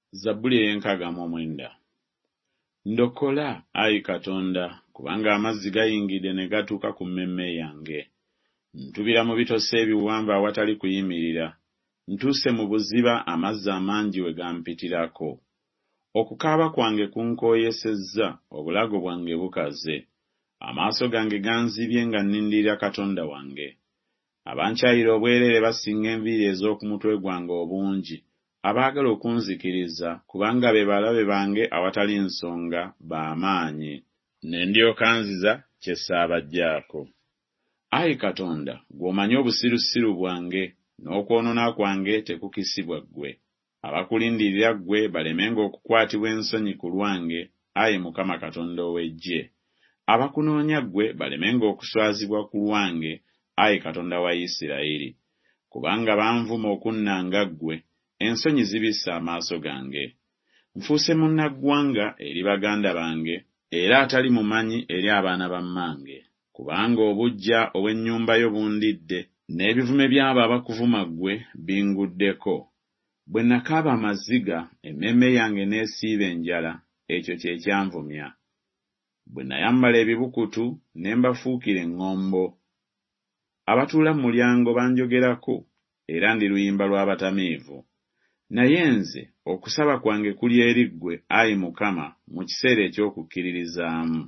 Zabbuli ey'enkaaga mu mwenda. Ndokola, Ayi Katonda, kubanga amazzi gayingidde ne gatuuka ku mmemme yange. Ntubira mu bitose ebiwamba awatali kuyimirira. Ntuuse mu buziba amazzi amangi we gampitirako. Okukaaba kwange kunkooyesezza, obulago bwange bukaze. Amaaso gange ganzibye nga nnindirira Katonda wange. Abankyayira obwereere basinga enviiri ez'oku mutwe gwange obungi, abaagala okunzikiriza, kubanga be balabe bange awatali nsonga b'amaanyi. Ne ndyoka nziza kye ssaabaggyako. Ayi Katonda, gw'omanyi obusirusiru bwange, n'okwonoona kwange tekukisibwa ggwe. Abakulindirira ggwe balemenga okukwatibwa ensonyi ku lwange, Ayi Mukama Katonda ow'Eggye. Abakunoonya ggwe balemenga okuswazibwa ku lwange, Ayi Katonda wa Isirayiri. Kubanga banvuma okunnanga ggwe, ensonyi zibisse amaaso gange. Nfuuse munnaggwanga eri baganda bange, era atali mumanyi eri abaana ba mmange. Kubanga obuggya obw'ennyumba yo bundidde, n'ebivume by'abo abakuvuma ggwe binguddeko. Bwe nakaaba amaziga, emmemme yange n'esiiba enjala, ekyo kye kyanvumya. Bwe nayambala ebibukutu ne mbafuukira eŋŋombo. Abatuula mu mulyango banjogerako, era ndi luyimba lw'abatamiivu. Naye nze okusaba kwange kuli eri ggwe, Ayi Mukama, mu kiseera eky'okukkiririzaamu.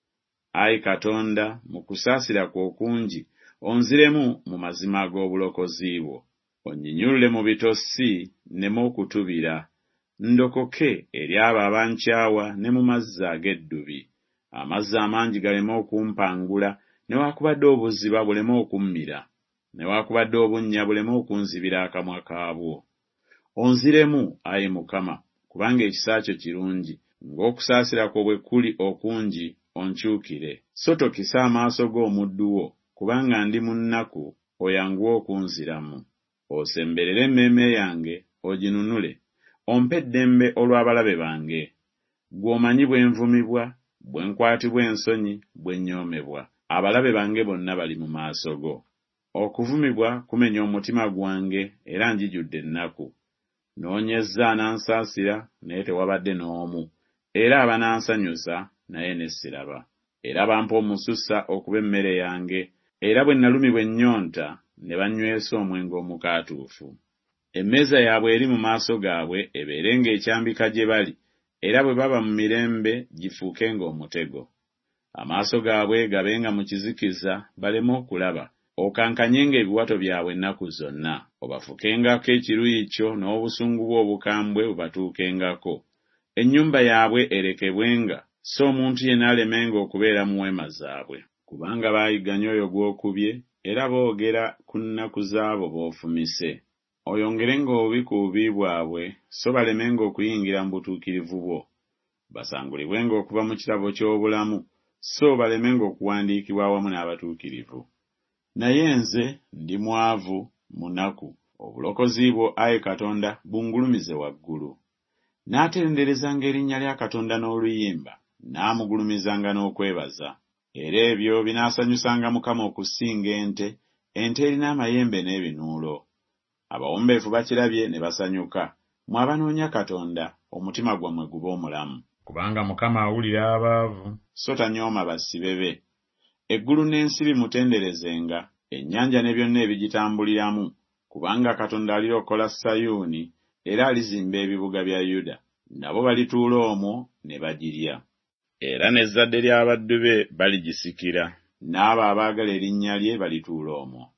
Ayi Katonda, mu kusaasira kwo okungi, onziremu mu mazima ag'obulokozi bwo. Onnyinyulule mu bitosi nneme okutubira. Ndokoke eri abo abankyawa ne mu mazzi ag'eddubi. Amazzi amangi galeme okumpangula, newaakubadde obuziba buleme okummira, newaakubadde obunnya buleme okunzibira akamwa kaabwo. Onziremu, Ayi Mukama, kubanga ekisa kyo kirungi, ng'okusaasira kwo bwe kuli okungi, onkyukire. So tokisa amaaso g'omuddu wo, kubanga ndi mu nnaku, oyanguwe okunziramu. Osemberere emmeeme yange, oginunule, ompe eddembe olw'abalabe bange. Gw'omanyi bwe nvumibwa, bwe nkwatibwa ensonyi, bwe nnyoomebwa. Abalabe bange bonna bali mu maaso go. Okuvumibwa kumenya omutima gwange, era njijudde ennaku. Noonyezza anansaasira, naye tewabadde n'omu, era abanansanyusa, naye ne siraba. Era bampa omususa okuba emmere yange, era bwe nalumibwa ennyonta, ne bannywesa omwenge omukaatuufu. Emmeeza yaabwe eri mu maaso gaabwe ebeerenga ekyambika gye bali, era bwe baba mu mirembe gifuukenga omutego. Amaaso gaabwe gabenga mu kizikiza, baleme okulaba. Okankanyenga ebiwato byabwe ennaku zonna. Obafukengako ekiruyi kyo n'obusungu bwo obukambwe bubatuukengako. Ennyumba yaabwe erekebwenga, so omuntu yenna alemenga okubeera mu weema zaabwe. Kubanga baayiganya oyo gw'okubye, era boogera ku nnaku zaabo b'ofumise. Oyongerenga obubi ku bubi bwabwe, so balemenga okuyingira mu butuukirivu bwo. Basangulibwenga okuva mu kirabo ky'obulamu, so balemenga okuwandiikibwa awamu n'abatuukirivu. Naye nze ndi mwavu, munaku. Obulokozi bwo, Ayi Katonda, bungulumize waggulu. Naatenderezanga erinnya lya Katonda n'oluyimba, naamugulumizanga n'okwebaza. Era ebyo binaasanyusanga Mukama okusinga ente erina amayembe n'ebinuulo. Abawombeefu bakirabye ne basanyuka. Mmwe abanoonya Katonda, omutima gwammwe gube omulamu. Kubanga Mukama awulira abaavu, so tanyooma basibe be. Eggulu n'ensi bimutenderezenga, ennyanja ne byonna ebigitambuliramu, kubanga Katonda alirokola Sayuuni, era alizimba ebibuga bya Yuda. Nabo balituula omwo ne bagirya. Era n'ezzadde ly'abaddu be baligisikira, n'abo abaagala erinnya lye balituula omwo.